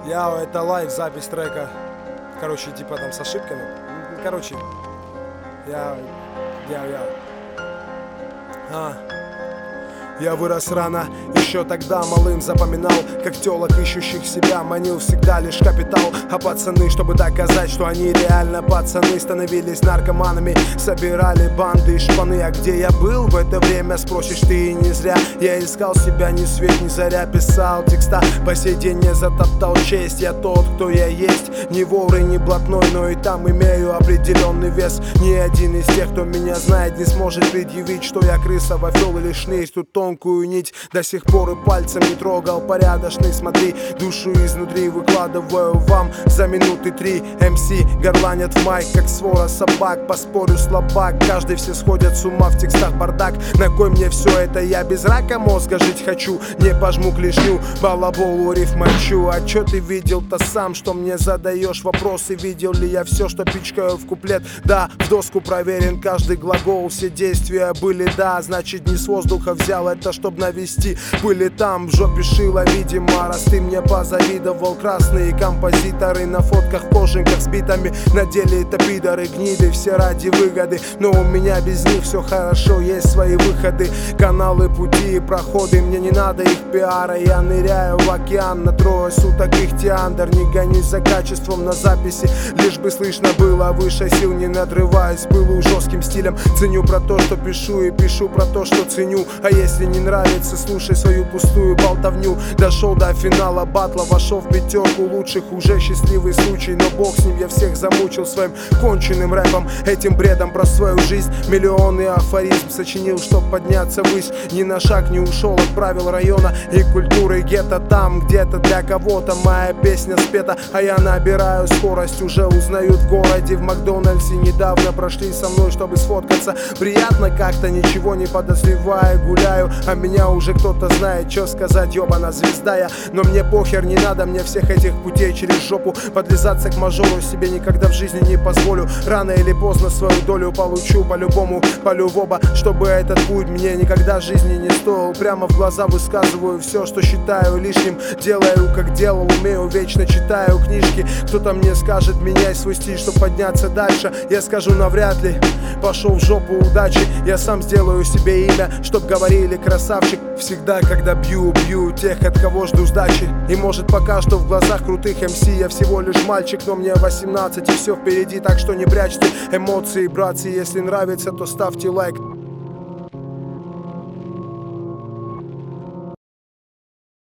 Это лайв, запись трека. Короче, типа там с ошибками. Короче, я. Я вырос рано, еще тогда малым запоминал, как телок, ищущих себя, манил всегда лишь капитал. А пацаны, чтобы доказать, что они реально пацаны, становились наркоманами, собирали банды и шпаны. А где я был в это время, спросишь ты, и не зря. Я искал себя ни свет ни заря, писал текста, по сей день не затоптал честь. Я тот, кто я есть, не вор и не блатной, но и там имею определенный вес. Ни один из тех, кто меня знает, не сможет предъявить, что я крыса, вафел или шнырь. Тут тонкую нить до сих пор и пальцем не трогал. Порядочный, смотри, душу изнутри выкладываю вам за минуты 3. МС горланят в майк, как свора собак. Поспорю, слабак, каждый, все сходят с ума, в текстах бардак. На кой мне все это, я без рака мозга жить хочу. Не пожму клешню, балаболу рифмачу. А чё ты видел-то сам, что мне задаешь вопросы? Видел ли я все, что пичкаю в куплет? Да, в доску проверен каждый глагол. Все действия были, да, значит не с воздуха взял это, чтоб навести. Были там, в жопе шило, видимо, раз ты мне позавидовал. Красные композиторы на фотках в кожанках с битами. На деле это пидоры, гниды, все ради выгоды. Но у меня без них все хорошо, есть свои выходы. Каналы, пути и проходы, мне не надо их пиара. Я ныряю в океан на трое суток ихтиандр. Не гонюсь за качеством на записи, лишь бы слышно было выше сил, не надрываясь пылу жестким стилем. Ценю про то, что пишу, и пишу про то, что ценю. А если не нравится, слушай свою пустую болтовню. Дошел до финала батла, вошел в пятерку лучших, уже счастливый случай. Но бог с ним, я всех замучил своим конченным рэпом. Этим бредом про свою жизнь миллионы афоризм сочинил, чтоб подняться ввысь. Ни на шаг не ушел от правил района и культуры гетто. Там где-то для кого-то моя песня спета, а я набираю скорость, уже узнают в городе. В Макдональдсе недавно прошли со мной, чтобы сфоткаться. Приятно как-то, ничего не подозревая, гуляю, а меня уже кто-то знает. Чё сказать, ёбана звезда я. Но мне похер, не надо мне всех этих путей через жопу. Подлизаться к мажору себе никогда в жизни не позволю. Рано или поздно свою долю получу, по-любому, по-любому. Чтобы этот путь мне никогда в жизни не стоил. Прямо в глаза высказываю все, что считаю лишним. Делаю, как делал, умею, вечно читаю книжки. Кто-то мне скажет, меняй свой стиль, чтобы подняться дальше. Я скажу, навряд ли. Пошел в жопу, удачи. Я сам сделаю себе имя, чтоб говорили красавчик. Всегда, когда бью тех, от кого жду сдачи. И может пока что в глазах крутых МС я всего лишь мальчик, но мне 18 и все впереди, так что не прячьте эмоции, братцы. Если нравится, то ставьте лайк.